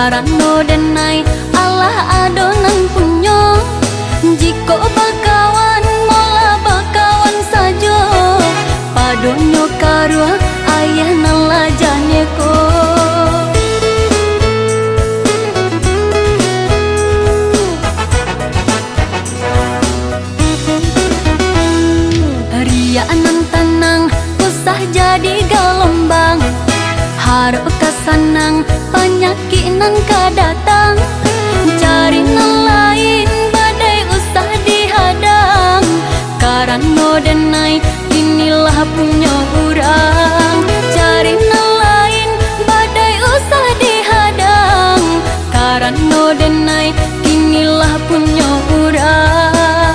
Karano denai Allah adonan punyo. Jiko bakawan mola bakawan sajo. Padonyo karua ayah nalajane ko. Rianan tanang usah jadi galombang. Harap kasanang penyakinan kadatang. Cari nang lain badai usah dihadang. Karano denai inilah punya urang. Cari nang lain badai usah dihadang. Karano denai inilah punya urang.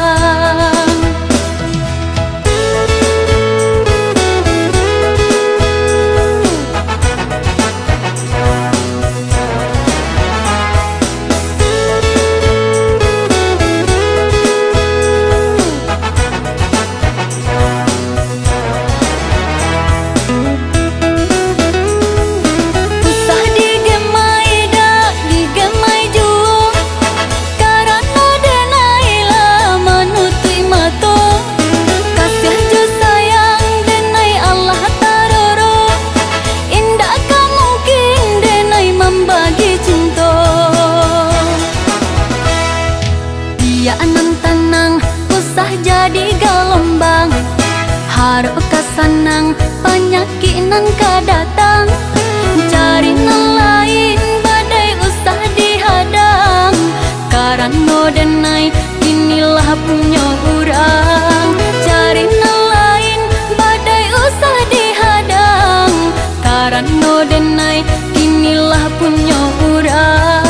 Rianan tanang usah jadi galombang. Harap kasanang penyakinan kadatang. Cari nang lain badai usah dihadang. Karano denai inilah punya urang. Cari nang lain badai usah dihadang. Karano denai inilah punya urang.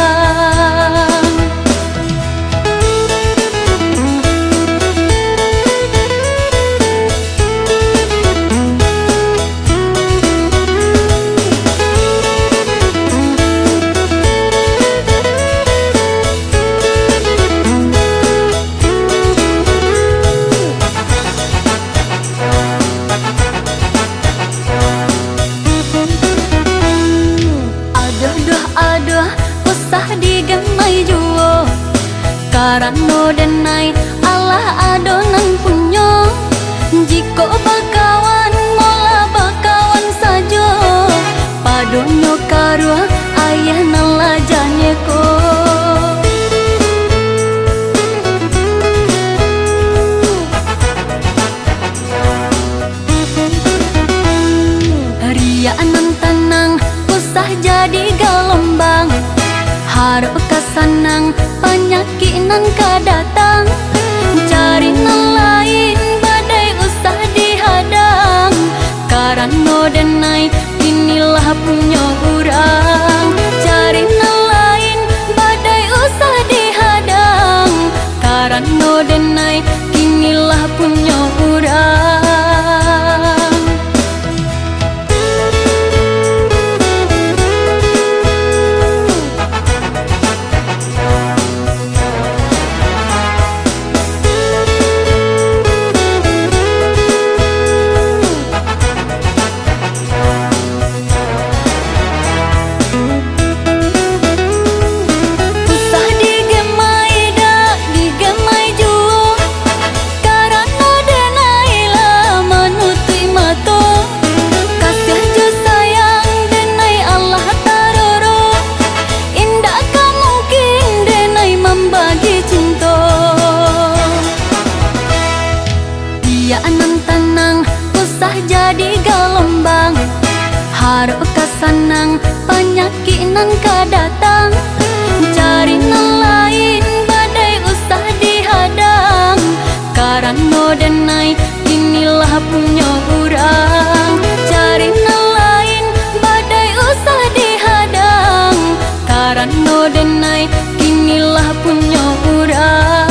Usah digemai juo. Karano denai Allah adonan punyo. Jiko bakawan mola bakawan sajo. Padonyo karua ayah nalajane ko. Rianan tanang usah jadi galombang. Harap kasanang penyakinan kadatang. Cari nang lain badai usah dihadang. Karano denai inilah punya urang. Cari nang lain badai usah dihadang. Karano denai inilah punya urang. Rianan tanang usah jadi galombang. Harap kasanang penyakinan kadatang. Cari nang lain badai usah dihadang. Karano denai inilah punya urang. Cari nang lain badai usah dihadang. Karano denai inilah punya urang.